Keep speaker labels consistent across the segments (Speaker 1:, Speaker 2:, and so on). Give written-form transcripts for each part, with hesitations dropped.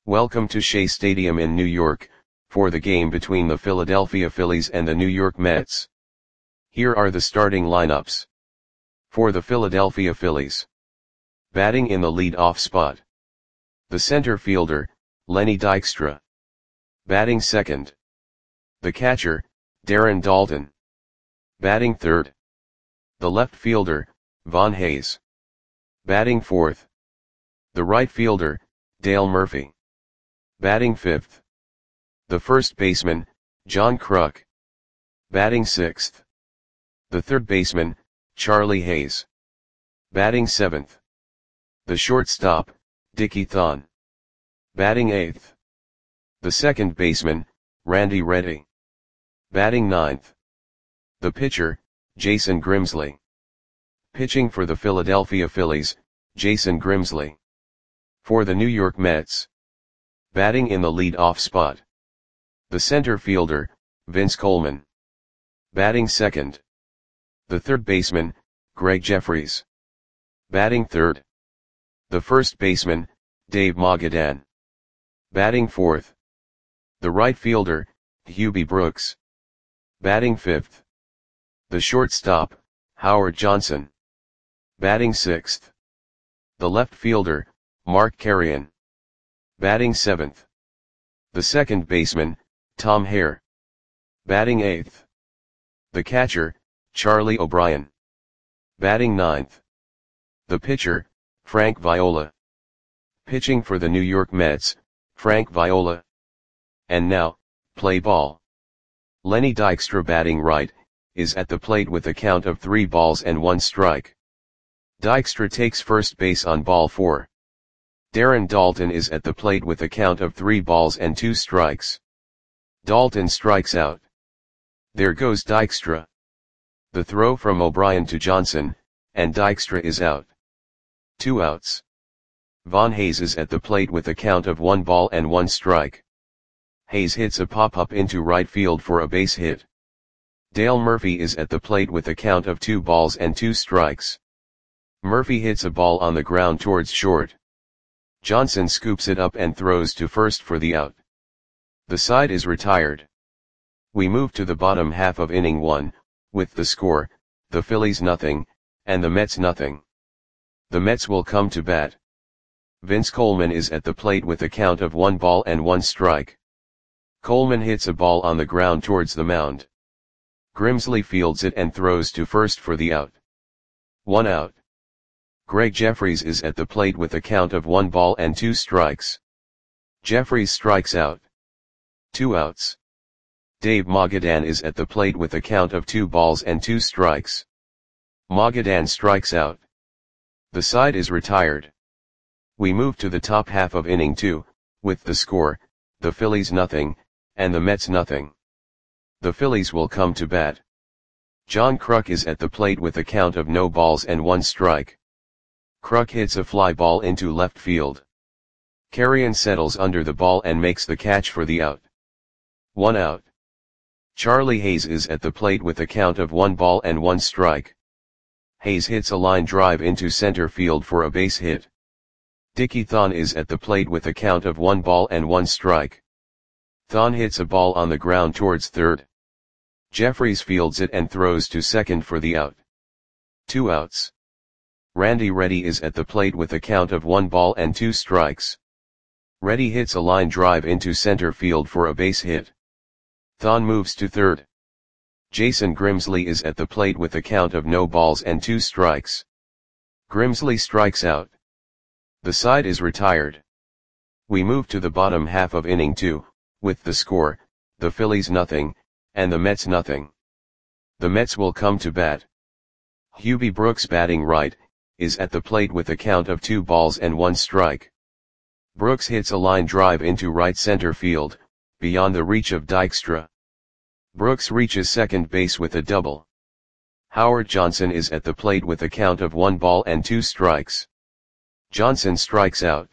Speaker 1: Welcome to Shea Stadium in New York, for the game between the Philadelphia Phillies and the New York Mets. Here are the starting lineups. For the Philadelphia Phillies. Batting in the lead-off spot. The center fielder, Lenny Dykstra. Batting second. The catcher, Darren Daulton. Batting third. The left fielder, Von Hayes. Batting fourth. The right fielder, Dale Murphy. Batting fifth. The first baseman, John Kruk. Batting sixth. The third baseman, Charlie Hayes. Batting seventh. The shortstop, Dickie Thon. Batting eighth. The second baseman, Randy Reddy. Batting ninth. The pitcher, Jason Grimsley. Pitching for the Philadelphia Phillies, Jason Grimsley. For the New York Mets. Batting in the lead-off spot. The center fielder, Vince Coleman. Batting second. The third baseman, Greg Jefferies. Batting third. The first baseman, Dave Magadan. Batting fourth. The right fielder, Hubie Brooks. Batting fifth. The shortstop, Howard Johnson. Batting sixth. The left fielder, Mark Carreon. Batting seventh. The second baseman, Tom Hare. Batting eighth. The catcher, Charlie O'Brien. Batting ninth. The pitcher, Frank Viola. Pitching for the New York Mets, Frank Viola. And now, play ball. Lenny Dykstra, batting right, is at the plate with a count of 3 balls and 1 strike. Dykstra takes first base on ball 4. Darren Daulton is at the plate with a count of 3 balls and 2 strikes. Daulton strikes out. There goes Dykstra. The throw from O'Brien to Johnson, and Dykstra is out. 2 outs. Von Hayes is at the plate with a count of 1 ball and 1 strike. Hayes hits a pop-up into right field for a base hit. Dale Murphy is at the plate with a count of 2 balls and 2 strikes. Murphy hits a ball on the ground towards short. Johnson scoops it up and throws to first for the out. The side is retired. We move to the bottom half of inning 1, with the score, the Phillies nothing, and the Mets nothing. The Mets will come to bat. Vince Coleman is at the plate with a count of 1 ball and 1 strike. Coleman hits a ball on the ground towards the mound. Grimsley fields it and throws to first for the out. 1 out. Greg Jefferies is at the plate with a count of 1 ball and 2 strikes. Jefferies strikes out. 2 outs. Dave Magadan is at the plate with a count of 2 balls and 2 strikes. Magadan strikes out. The side is retired. We move to the top half of inning 2, with the score, the Phillies nothing, and the Mets nothing. The Phillies will come to bat. John Kruk is at the plate with a count of no balls and 1 strike. Kruk hits a fly ball into left field. Carreon settles under the ball and makes the catch for the out. 1 out. Charlie Hayes is at the plate with a count of 1 ball and 1 strike. Hayes hits a line drive into center field for a base hit. Dickie Thon is at the plate with a count of 1 ball and 1 strike. Thon hits a ball on the ground towards third. Jefferies fields it and throws to second for the out. 2 outs. Randy Reddy is at the plate with a count of 1 ball and 2 strikes. Reddy hits a line drive into center field for a base hit. Thon moves to third. Jason Grimsley is at the plate with a count of no balls and 2 strikes. Grimsley strikes out. The side is retired. We move to the bottom half of inning 2, with the score, the Phillies nothing, and the Mets nothing. The Mets will come to bat. Hubie Brooks, batting right, is at the plate with a count of 2 balls and 1 strike. Brooks hits a line drive into right center field, beyond the reach of Dykstra. Brooks reaches second base with a double. Howard Johnson is at the plate with a count of 1 ball and 2 strikes. Johnson strikes out.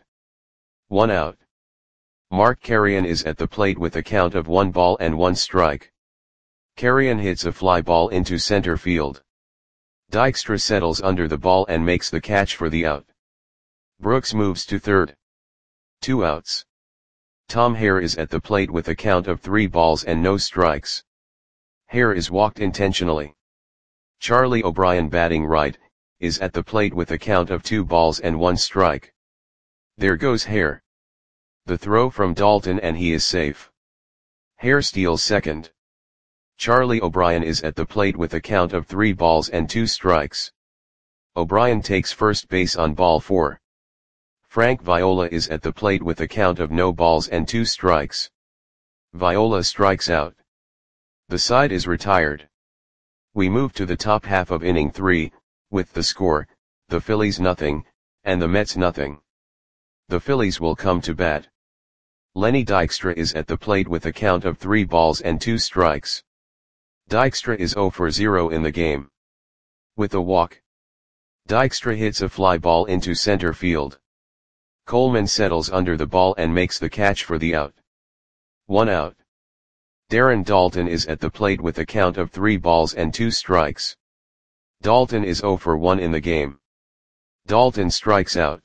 Speaker 1: 1 out. Mark Carreon is at the plate with a count of 1 ball and 1 strike. Carreon hits a fly ball into center field. Dykstra settles under the ball and makes the catch for the out. Brooks moves to third. 2 outs. Tom Hare is at the plate with a count of 3 balls and no strikes. Hare is walked intentionally. Charlie O'Brien, batting right, is at the plate with a count of 2 balls and 1 strike. There goes Hare. The throw from Dalton and he is safe. Hare steals second. Charlie O'Brien is at the plate with a count of 3 balls and 2 strikes. O'Brien takes first base on ball 4. Frank Viola is at the plate with a count of no balls and 2 strikes. Viola strikes out. The side is retired. We move to the top half of inning 3, with the score, the Phillies nothing, and the Mets nothing. The Phillies will come to bat. Lenny Dykstra is at the plate with a count of 3 balls and 2 strikes. Dykstra is 0 for 0 in the game. With a walk, Dykstra hits a fly ball into center field. Coleman settles under the ball and makes the catch for the out. 1 out. Darren Daulton is at the plate with a count of 3 balls and 2 strikes. Daulton is 0 for 1 in the game. Daulton strikes out.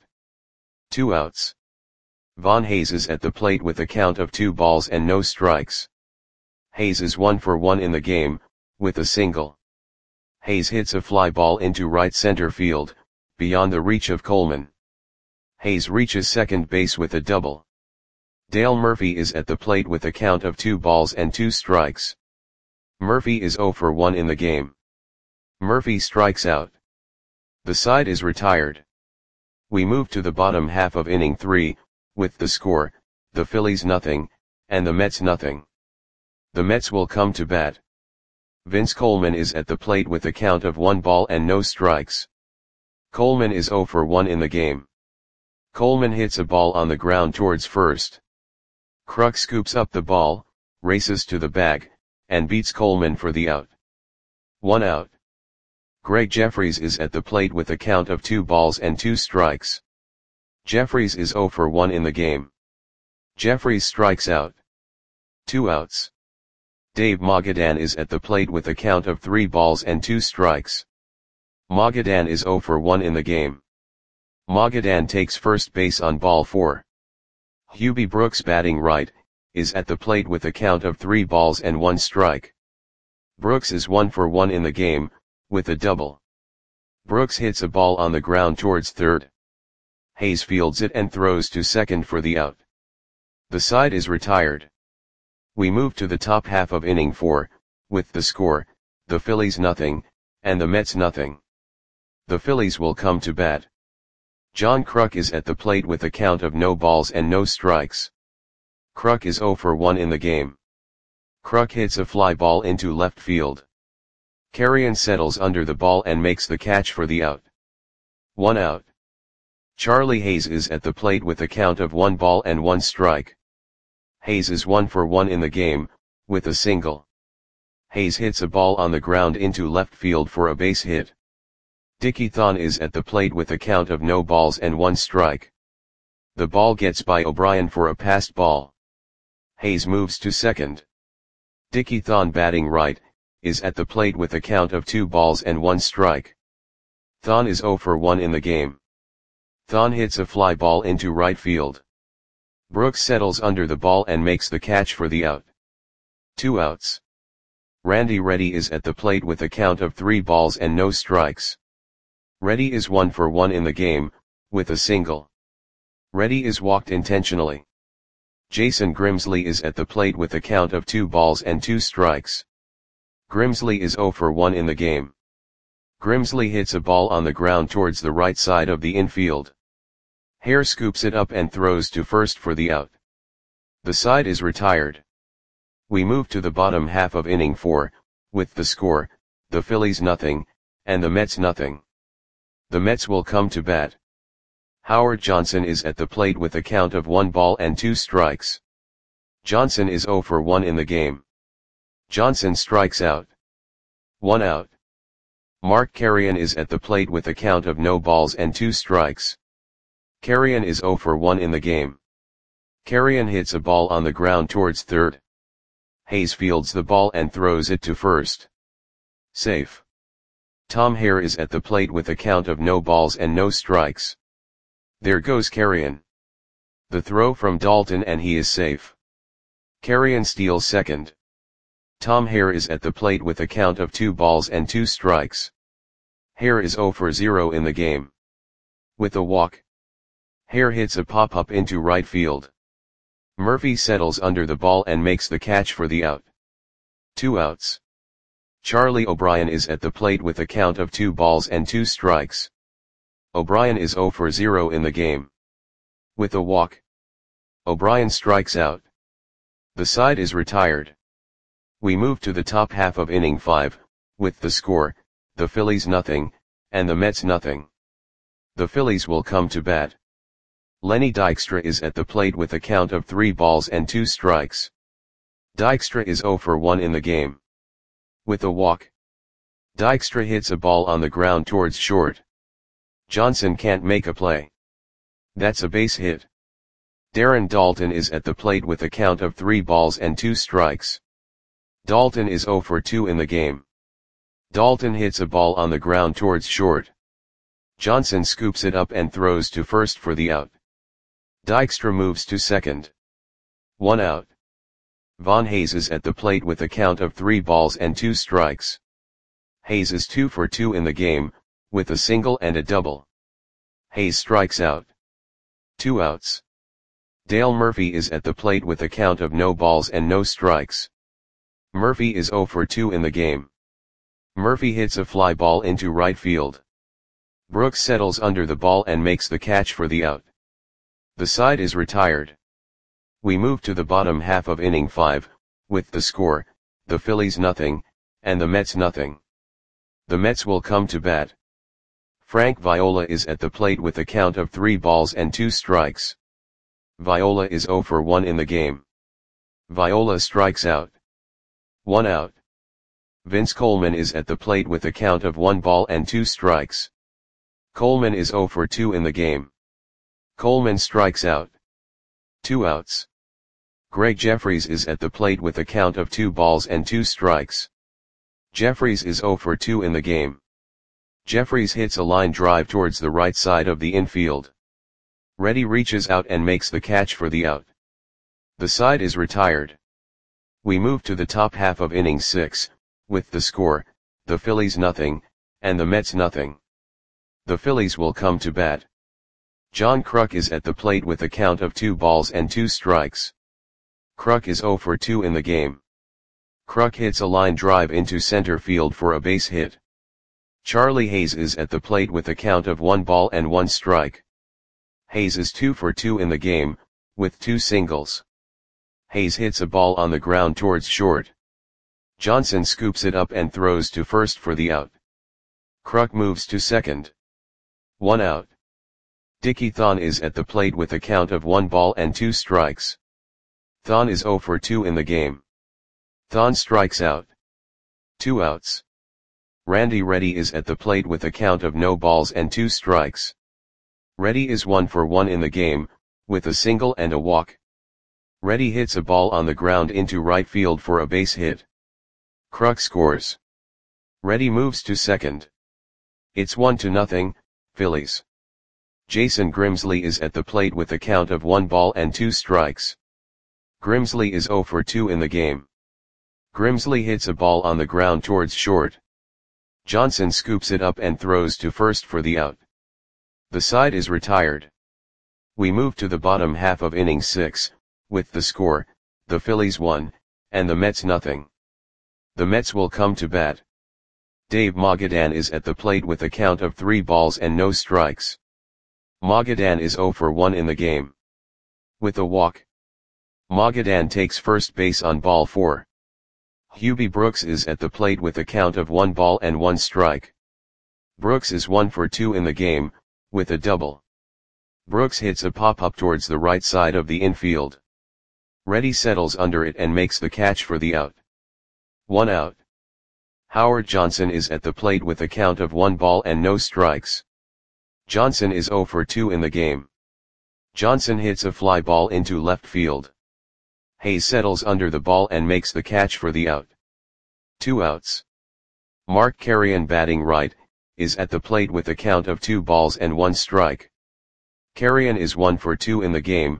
Speaker 1: 2 outs. Von Hayes is at the plate with a count of 2 balls and no strikes. Hayes is 1 for 1 in the game, with a single. Hayes hits a fly ball into right center field, beyond the reach of Coleman. Hayes reaches second base with a double. Dale Murphy is at the plate with a count of 2 balls and 2 strikes. Murphy is 0 for 1 in the game. Murphy strikes out. The side is retired. We move to the bottom half of inning 3, with the score, the Phillies nothing, and the Mets nothing. The Mets will come to bat. Vince Coleman is at the plate with a count of 1 ball and no strikes. Coleman is 0 for 1 in the game. Coleman hits a ball on the ground towards first. Kruk scoops up the ball, races to the bag, and beats Coleman for the out. 1 out. Greg Jeffries is at the plate with a count of 2 balls and 2 strikes. Jeffries is 0 for 1 in the game. Jeffries strikes out. 2 outs. Dave Magadan is at the plate with a count of 3 balls and 2 strikes. Magadan is 0 for 1 in the game. Magadan takes first base on ball 4. Hubie Brooks, batting right, is at the plate with a count of 3 balls and 1 strike. Brooks is 1 for 1 in the game, with a double. Brooks hits a ball on the ground towards third. Hayes fields it and throws to second for the out. The side is retired. We move to the top half of inning 4, with the score, the Phillies nothing, and the Mets nothing. The Phillies will come to bat. John Kruk is at the plate with a count of no balls and no strikes. Kruk is 0 for 1 in the game. Kruk hits a fly ball into left field. Carrion settles under the ball and makes the catch for the out. 1 out. Charlie Hayes is at the plate with a count of 1 ball and 1 strike. Hayes is 1 for 1 in the game, with a single. Hayes hits a ball on the ground into left field for a base hit. Dickie Thon is at the plate with a count of no balls and 1 strike. The ball gets by O'Brien for a passed ball. Hayes moves to second. Dickie Thon, batting right, is at the plate with a count of 2 balls and 1 strike. Thon is 0 for 1 in the game. Thon hits a fly ball into right field. Brooks settles under the ball and makes the catch for the out. 2 outs. Randy Reddy is at the plate with a count of 3 balls and no strikes. Reddy is 1 for 1 in the game, with a single. Reddy is walked intentionally. Jason Grimsley is at the plate with a count of 2 balls and 2 strikes. Grimsley is 0 for 1 in the game. Grimsley hits a ball on the ground towards the right side of the infield. Hare scoops it up and throws to first for the out. The side is retired. We move to the bottom half of inning 4, with the score, the Phillies nothing, and the Mets nothing. The Mets will come to bat. Howard Johnson is at the plate with a count of 1 ball and 2 strikes. Johnson is 0 for 1 in the game. Johnson strikes out. 1 out. Mark Carrion is at the plate with a count of no balls and 2 strikes. Carrion is 0 for 1 in the game. Carrion hits a ball on the ground towards third. Hayes fields the ball and throws it to first. Safe. Tom Hare is at the plate with a count of no balls and no strikes. There goes Carrion. The throw from Dalton and he is safe. Carrion steals second. Tom Hare is at the plate with a count of 2 balls and 2 strikes. Hare is 0 for 0 in the game. With a walk, Hare hits a pop-up into right field. Murphy settles under the ball and makes the catch for the out. 2 outs. Charlie O'Brien is at the plate with a count of 2 balls and 2 strikes. O'Brien is 0 for 0 in the game. With a walk, O'Brien strikes out. The side is retired. We move to the top half of inning 5, with the score, the Phillies nothing, and the Mets nothing. The Phillies will come to bat. Lenny Dykstra is at the plate with a count of 3 balls and 2 strikes. Dykstra is 0 for 1 in the game. With a walk, Dykstra hits a ball on the ground towards short. Johnson can't make a play. That's a base hit. Darren Daulton is at the plate with a count of 3 balls and 2 strikes. Daulton is 0 for 2 in the game. Daulton hits a ball on the ground towards short. Johnson scoops it up and throws to first for the out. Dykstra moves to second. 1 out. Von Hayes is at the plate with a count of 3 balls and 2 strikes. Hayes is 2 for 2 in the game, with a single and a double. Hayes strikes out. 2 outs. Dale Murphy is at the plate with a count of no balls and no strikes. Murphy is 0 for 2 in the game. Murphy hits a fly ball into right field. Brooks settles under the ball and makes the catch for the out. The side is retired. We move to the bottom half of inning 5, with the score, the Phillies nothing, and the Mets nothing. The Mets will come to bat. Frank Viola is at the plate with a count of 3 balls and 2 strikes. Viola is 0 for 1 in the game. Viola strikes out. 1 out. Vince Coleman is at the plate with a count of 1 ball and 2 strikes. Coleman is 0 for 2 in the game. Coleman strikes out. 2 outs. Greg Jeffries is at the plate with a count of 2 balls and 2 strikes. Jeffries is 0 for 2 in the game. Jeffries hits a line drive towards the right side of the infield. Reddy reaches out and makes the catch for the out. The side is retired. We move to the top half of inning 6, with the score, the Phillies nothing, and the Mets nothing. The Phillies will come to bat. John Kruk is at the plate with a count of 2 balls and 2 strikes. Kruk is 0 for 2 in the game. Kruk hits a line drive into center field for a base hit. Charlie Hayes is at the plate with a count of 1 ball and 1 strike. Hayes is 2 for 2 in the game, with 2 singles. Hayes hits a ball on the ground towards short. Johnson scoops it up and throws to first for the out. Kruk moves to second. 1 out. Dickie Thon is at the plate with a count of 1 ball and 2 strikes. Thon is 0 for 2 in the game. Thon strikes out. 2 outs. Randy Reddy is at the plate with a count of no balls and 2 strikes. Reddy is 1 for 1 in the game, with a single and a walk. Reddy hits a ball on the ground into right field for a base hit. Kruk scores. Reddy moves to second. It's 1-0, Phillies. Jason Grimsley is at the plate with a count of 1 ball and 2 strikes. Grimsley is 0 for 2 in the game. Grimsley hits a ball on the ground towards short. Johnson scoops it up and throws to first for the out. The side is retired. We move to the bottom half of inning 6, with the score, the Phillies 1, and the Mets nothing. The Mets will come to bat. Dave Magadan is at the plate with a count of 3 balls and no strikes. Magadan is 0 for 1 in the game. With a walk, Magadan takes first base on ball 4. Hubie Brooks is at the plate with a count of 1 ball and 1 strike. Brooks is 1 for 2 in the game, with a double. Brooks hits a pop-up towards the right side of the infield. Reddy settles under it and makes the catch for the out. 1 out. Howard Johnson is at the plate with a count of 1 ball and no strikes. Johnson is 0 for 2 in the game. Johnson hits a fly ball into left field. Hayes settles under the ball and makes the catch for the out. 2 outs. Mark Carrion, batting right, is at the plate with a count of 2 balls and 1 strike. Carrion is 1 for 2 in the game,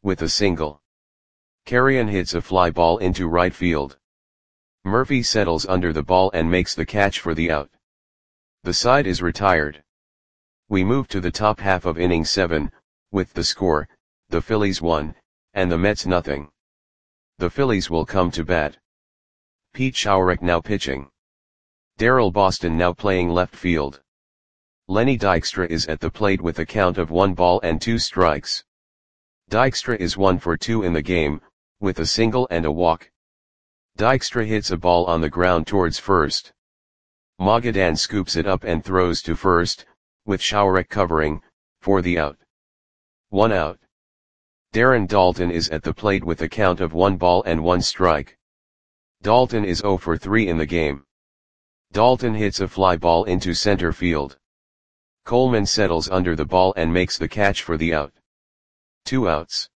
Speaker 1: with a single. Carrion hits a fly ball into right field. Murphy settles under the ball and makes the catch for the out. The side is retired. We move to the top half of inning 7, with the score, the Phillies 1, and the Mets nothing. The Phillies will come to bat. Pete Schourek now pitching. Daryl Boston now playing left field. Lenny Dykstra is at the plate with a count of 1 ball and 2 strikes. Dykstra is 1 for 2 in the game, with a single and a walk. Dykstra hits a ball on the ground towards first. Magadan scoops it up and throws to first, with Schourek covering, for the out. 1 out. Darren Daulton is at the plate with a count of 1 ball and 1 strike. Daulton is 0 for 3 in the game. Daulton hits a fly ball into center field. Coleman settles under the ball and makes the catch for the out. 2 outs.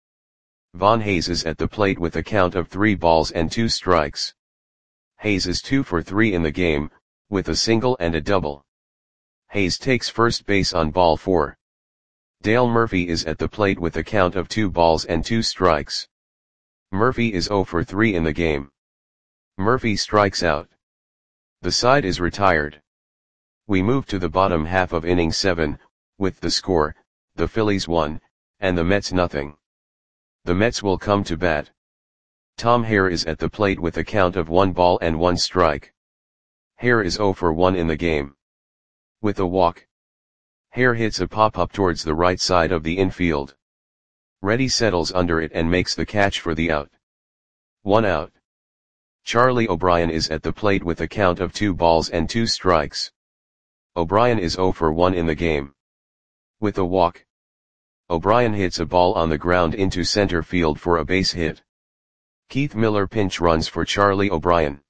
Speaker 1: Von Hayes is at the plate with a count of 3 balls and 2 strikes. Hayes is 2 for 3 in the game, with a single and a double. Hayes takes first base on ball 4. Dale Murphy is at the plate with a count of 2 balls and 2 strikes. Murphy is 0 for 3 in the game. Murphy strikes out. The side is retired. We move to the bottom half of inning 7, with the score, the Phillies 1, and the Mets nothing. The Mets will come to bat. Tom Hare is at the plate with a count of 1 ball and 1 strike. Hare is 0 for 1 in the game. With a walk. Hare hits a pop-up towards the right side of the infield. Reddy settles under it and makes the catch for the out. 1 out. Charlie O'Brien is at the plate with a count of 2 balls and 2 strikes. O'Brien is 0 for 1 in the game. With a walk. O'Brien hits a ball on the ground into center field for a base hit. Keith Miller pinch runs for Charlie O'Brien.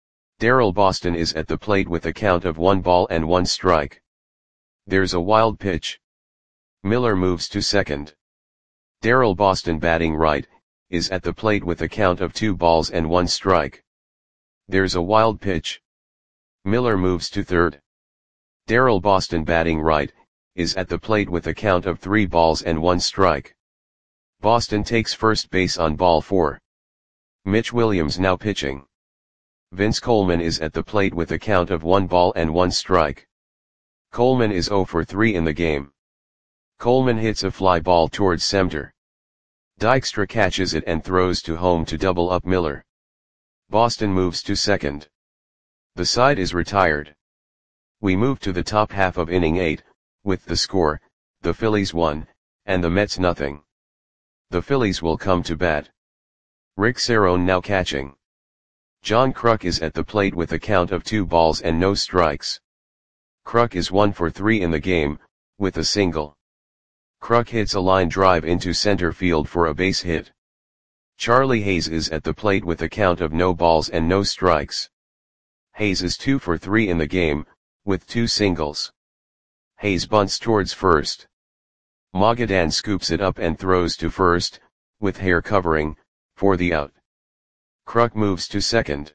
Speaker 1: Daryl Boston is at the plate with a count of 1 ball and 1 strike. There's a wild pitch. Miller moves to second. Daryl Boston batting right, is at the plate with a count of 2 balls and 1 strike. There's a wild pitch. Miller moves to third. Daryl Boston batting right, is at the plate with a count of 3 balls and 1 strike. Boston takes first base on ball 4. Mitch Williams now pitching. Vince Coleman is at the plate with a count of 1 ball and 1 strike. Coleman is 0 for 3 in the game. Coleman hits a fly ball towards center. Dykstra catches it and throws to home to double up Miller. Boston moves to second. The side is retired. We move to the top half of inning 8, with the score, the Phillies 1, and the Mets nothing. The Phillies will come to bat. Rick Cerone now catching. John Kruk is at the plate with a count of 2 balls and no strikes. Kruk is 1 for 3 in the game, with a single. Kruk hits a line drive into center field for a base hit. Charlie Hayes is at the plate with a count of no balls and no strikes. Hayes is 2 for 3 in the game, with 2 singles. Hayes bunts towards first. Magadan scoops it up and throws to first, with Hare covering, for the out. Kruk moves to second.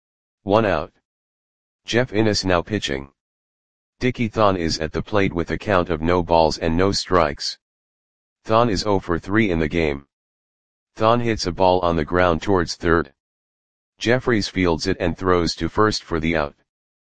Speaker 1: 1 out. Jeff Innes now pitching. Dickie Thon is at the plate with a count of no balls and no strikes. Thon is 0 for 3 in the game. Thon hits a ball on the ground towards third. Jeffries fields it and throws to first for the out.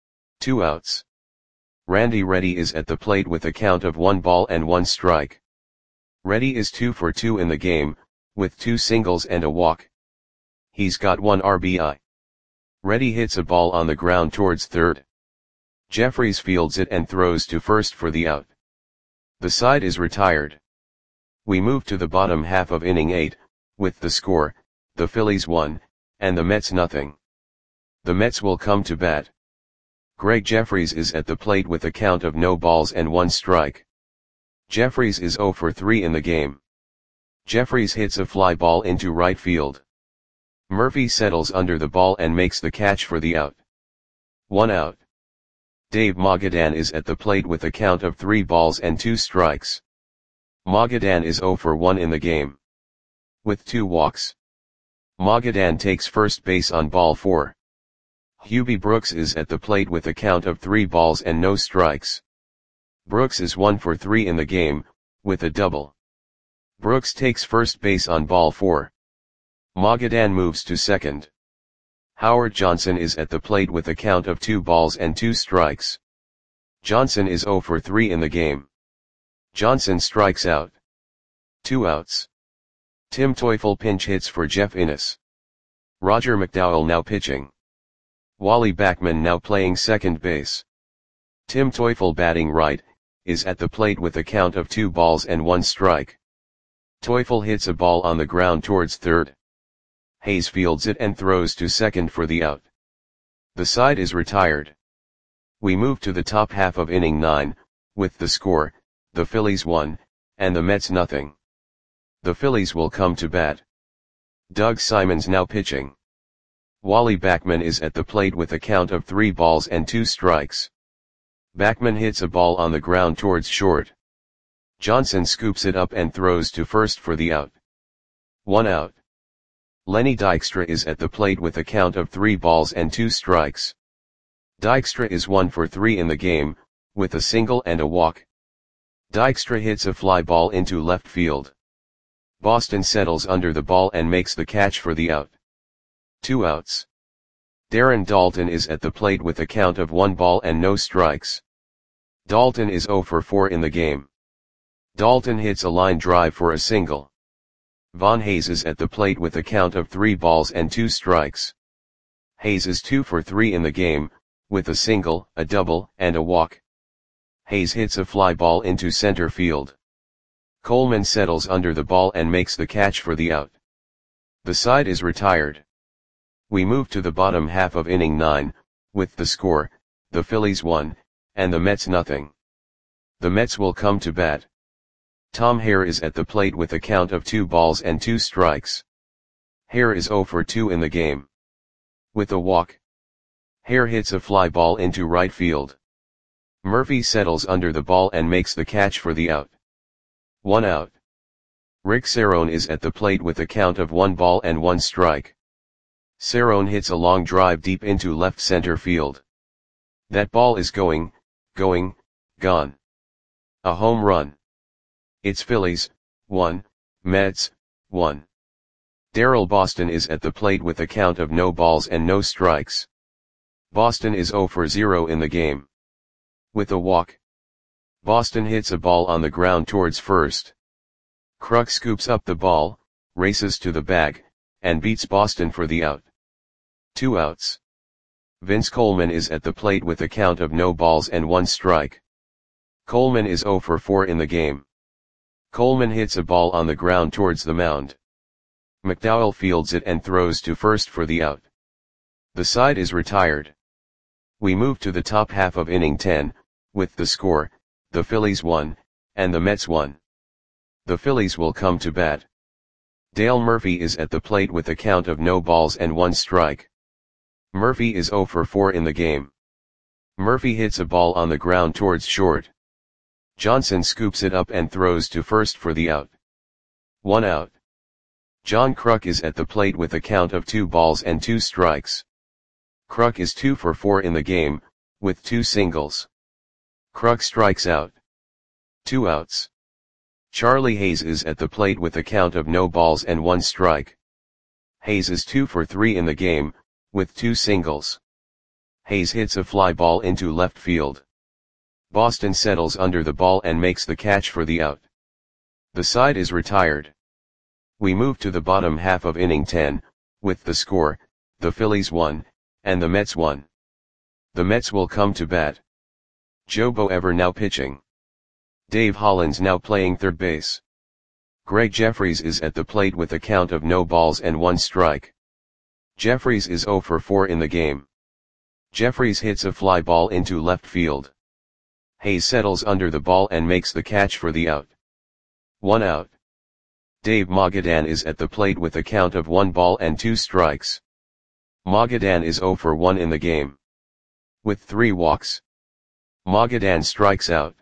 Speaker 1: 2 outs. Randy Reddy is at the plate with a count of 1 ball and 1 strike. Reddy is 2 for 2 in the game, with 2 singles and a walk. He's got 1 RBI. Reddy hits a ball on the ground towards third. Jeffries fields it and throws to first for the out. The side is retired. We move to the bottom half of inning 8, with the score, the Phillies 1, and the Mets nothing. The Mets will come to bat. Greg Jeffries is at the plate with a count of no balls and 1 strike. Jeffries is 0 for 3 in the game. Jeffries hits a fly ball into right field. Murphy settles under the ball and makes the catch for the out. 1 out. Dave Magadan is at the plate with a count of 3 balls and 2 strikes. Magadan is 0 for 1 in the game. With 2 walks. Magadan takes first base on ball 4. Hubie Brooks is at the plate with a count of 3 balls and no strikes. Brooks is 1 for 3 in the game, with a double. Brooks takes first base on ball 4. Magadan moves to second. Howard Johnson is at the plate with a count of 2 balls and 2 strikes. Johnson is 0 for 3 in the game. Johnson strikes out. 2 outs. Tim Teufel pinch hits for Jeff Innes. Roger McDowell now pitching. Wally Backman now playing second base. Tim Teufel batting right, is at the plate with a count of 2 balls and 1 strike. Teufel hits a ball on the ground towards third. Hayes fields it and throws to second for the out. The side is retired. We move to the top half of inning 9, with the score, the Phillies 1, and the Mets nothing. The Phillies will come to bat. Doug Simons now pitching. Wally Backman is at the plate with a count of 3 balls and 2 strikes. Backman hits a ball on the ground towards short. Johnson scoops it up and throws to first for the out. 1 out. Lenny Dykstra is at the plate with a count of 3 balls and 2 strikes. Dykstra is 1 for 3 in the game, with a single and a walk. Dykstra hits a fly ball into left field. Boston settles under the ball and makes the catch for the out. 2 outs. Darren Daulton is at the plate with a count of 1 ball and no strikes. Daulton is 0 for 4 in the game. Daulton hits a line drive for a single. Von Hayes is at the plate with a count of 3 balls and 2 strikes. Hayes is 2 for 3 in the game, with a single, a double, and a walk. Hayes hits a fly ball into center field. Coleman settles under the ball and makes the catch for the out. The side is retired. We move to the bottom half of inning 9, with the score, the Phillies 1, and the Mets nothing. The Mets will come to bat. Tom Hare is at the plate with a count of 2 balls and 2 strikes. Hare is 0 for 2 in the game. With a walk. Hare hits a fly ball into right field. Murphy settles under the ball and makes the catch for the out. 1 out. Rick Cerrone is at the plate with a count of 1 ball and 1 strike. Cerrone hits a long drive deep into left center field. That ball is going, gone. A home run. It's Phillies, 1, Mets, 1. Darrell Boston is at the plate with a count of no balls and no strikes. Boston is 0 for 0 in the game. With a walk. Boston hits a ball on the ground towards first. Kruk scoops up the ball, races to the bag, and beats Boston for the out. 2 outs. Vince Coleman is at the plate with a count of no balls and 1 strike. Coleman is 0 for 4 in the game. Coleman hits a ball on the ground towards the mound. McDowell fields it and throws to first for the out. The side is retired. We move to the top half of inning 10, with the score, the Phillies 1, and the Mets 1. The Phillies will come to bat. Dale Murphy is at the plate with a count of no balls and 1 strike. Murphy is 0 for 4 in the game. Murphy hits a ball on the ground towards short. Johnson scoops it up and throws to first for the out. 1 out. John Kruk is at the plate with a count of 2 balls and 2 strikes. Kruk is 2 for 4 in the game, with 2 singles. Kruk strikes out. 2 outs. Charlie Hayes is at the plate with a count of no balls and 1 strike. Hayes is 2 for 3 in the game, with 2 singles. Hayes hits a fly ball into left field. Boston settles under the ball and makes the catch for the out. The side is retired. We move to the bottom half of inning 10, with the score, the Phillies 1, and the Mets 1. The Mets will come to bat. Joe Boever now pitching. Dave Hollins now playing third base. Greg Jeffries is at the plate with a count of no balls and 1 strike. Jeffries is 0 for 4 in the game. Jeffries hits a fly ball into left field. Hayes settles under the ball and makes the catch for the out. 1 out. Dave Magadan is at the plate with a count of 1 ball and 2 strikes. Magadan is 0 for 1 in the game. With 3 walks. Magadan strikes out.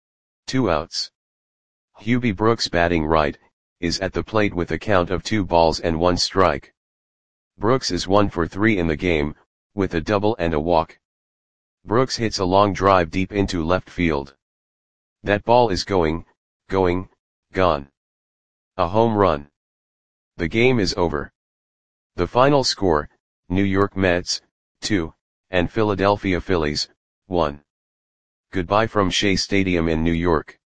Speaker 1: 2 outs. Hubie Brooks batting right, is at the plate with a count of 2 balls and 1 strike. Brooks is 1 for 3 in the game, with a double and a walk. Brooks hits a long drive deep into left field. That ball is going, gone. A home run. The game is over. The final score, New York Mets, 2, and Philadelphia Phillies, 1. Goodbye from Shea Stadium in New York.